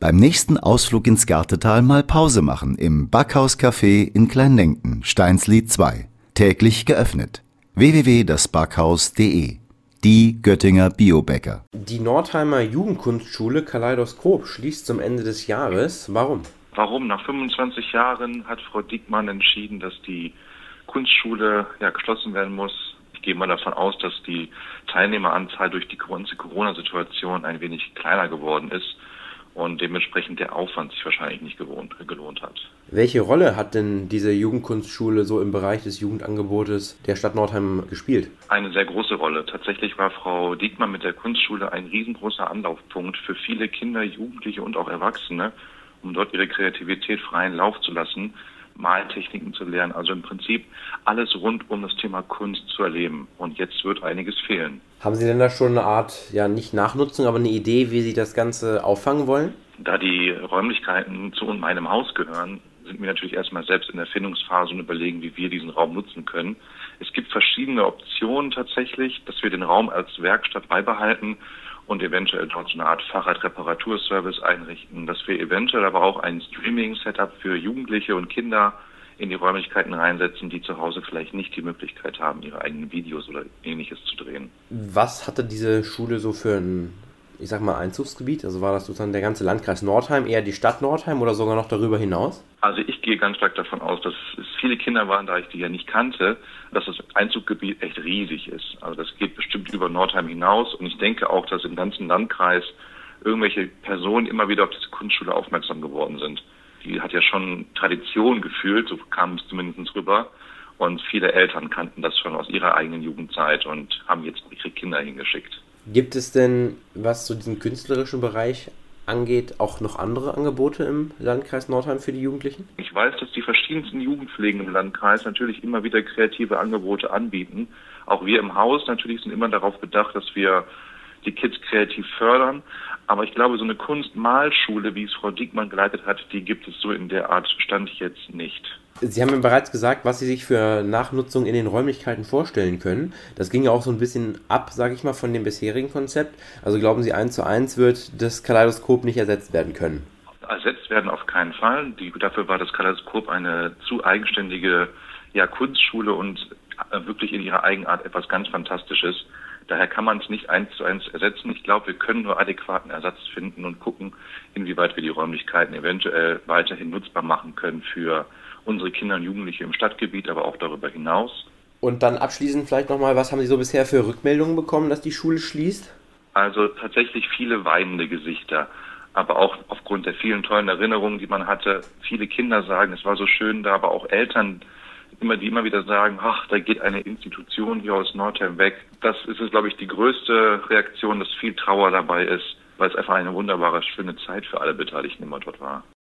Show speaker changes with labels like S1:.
S1: Beim nächsten Ausflug ins Gartetal mal Pause machen im Backhaus-Café in Kleinlengten, Steinslied 2. Täglich geöffnet. www.dasbackhaus.de. Die Göttinger Biobäcker.
S2: Die Nordheimer Jugendkunstschule Kaleidoskop schließt zum Ende des Jahres. Warum?
S3: Warum? Nach 25 Jahren hat Frau Diekmann entschieden, dass die Kunstschule geschlossen werden muss. Ich gehe mal davon aus, dass die Teilnehmeranzahl durch die ganze Corona-Situation ein wenig kleiner geworden ist und dementsprechend der Aufwand sich wahrscheinlich nicht gelohnt hat.
S2: Welche Rolle hat denn diese Jugendkunstschule so im Bereich des Jugendangebotes der Stadt Nordheim gespielt?
S3: Eine sehr große Rolle. Tatsächlich war Frau Diekmann mit der Kunstschule ein riesengroßer Anlaufpunkt für viele Kinder, Jugendliche und auch Erwachsene, um dort ihre Kreativität freien Lauf zu lassen, Maltechniken zu lernen, also im Prinzip alles rund um das Thema Kunst zu erleben. Und jetzt wird einiges fehlen.
S2: Haben Sie denn da schon eine Art, nicht Nachnutzung, aber eine Idee, wie Sie das Ganze auffangen wollen?
S3: Da die Räumlichkeiten zu meinem Haus gehören, sind wir natürlich erstmal selbst in der Findungsphase und überlegen, wie wir diesen Raum nutzen können. Es gibt verschiedene Optionen tatsächlich, dass wir den Raum als Werkstatt beibehalten und eventuell dort so eine Art Fahrradreparaturservice einrichten, dass wir eventuell aber auch ein Streaming-Setup für Jugendliche und Kinder in die Räumlichkeiten reinsetzen, die zu Hause vielleicht nicht die Möglichkeit haben, ihre eigenen Videos oder Ähnliches zu drehen.
S2: Was hatte diese Schule so für ein, Einzugsgebiet? Also war das sozusagen der ganze Landkreis Nordheim, eher die Stadt Nordheim oder sogar noch darüber hinaus?
S3: Also ich gehe ganz stark davon aus, dass es viele Kinder waren, da ich die ja nicht kannte, dass das Einzugsgebiet echt riesig ist. Also das geht bestimmt über Nordheim hinaus und ich denke auch, dass im ganzen Landkreis irgendwelche Personen immer wieder auf diese Kunstschule aufmerksam geworden sind. Die hat ja schon Tradition gefühlt, so kam es zumindest rüber. Und viele Eltern kannten das schon aus ihrer eigenen Jugendzeit und haben jetzt ihre Kinder hingeschickt.
S2: Gibt es denn, was so diesen künstlerischen Bereich angeht, auch noch andere Angebote im Landkreis Nordheim für die Jugendlichen?
S3: Ich weiß, dass die verschiedensten Jugendpflegen im Landkreis natürlich immer wieder kreative Angebote anbieten. Auch wir im Haus natürlich sind immer darauf bedacht, dass wir die Kids kreativ fördern. Aber ich glaube, so eine Kunstmalschule, wie es Frau Diekmann geleitet hat, die gibt es so in der Art Stand jetzt nicht.
S2: Sie haben ja bereits gesagt, was Sie sich für Nachnutzung in den Räumlichkeiten vorstellen können. Das ging ja auch so ein bisschen ab, von dem bisherigen Konzept. Also glauben Sie, 1:1 wird das Kaleidoskop nicht ersetzt werden können?
S3: Ersetzt werden auf keinen Fall. Dafür war das Kaleidoskop eine zu eigenständige Kunstschule und wirklich in ihrer Eigenart etwas ganz Fantastisches. Daher kann man es nicht 1:1 ersetzen. Ich glaube, wir können nur adäquaten Ersatz finden und gucken, inwieweit wir die Räumlichkeiten eventuell weiterhin nutzbar machen können für unsere Kinder und Jugendliche im Stadtgebiet, aber auch darüber hinaus.
S2: Und dann abschließend vielleicht nochmal, was haben Sie so bisher für Rückmeldungen bekommen, dass die Schule schließt?
S3: Also tatsächlich viele weinende Gesichter, aber auch aufgrund der vielen tollen Erinnerungen, die man hatte. Viele Kinder sagen, es war so schön da, aber auch Eltern, die immer wieder sagen, ach, da geht eine Institution hier aus Nordheim weg. Das ist, glaube ich, die größte Reaktion, dass viel Trauer dabei ist, weil es einfach eine wunderbare, schöne Zeit für alle Beteiligten immer dort war.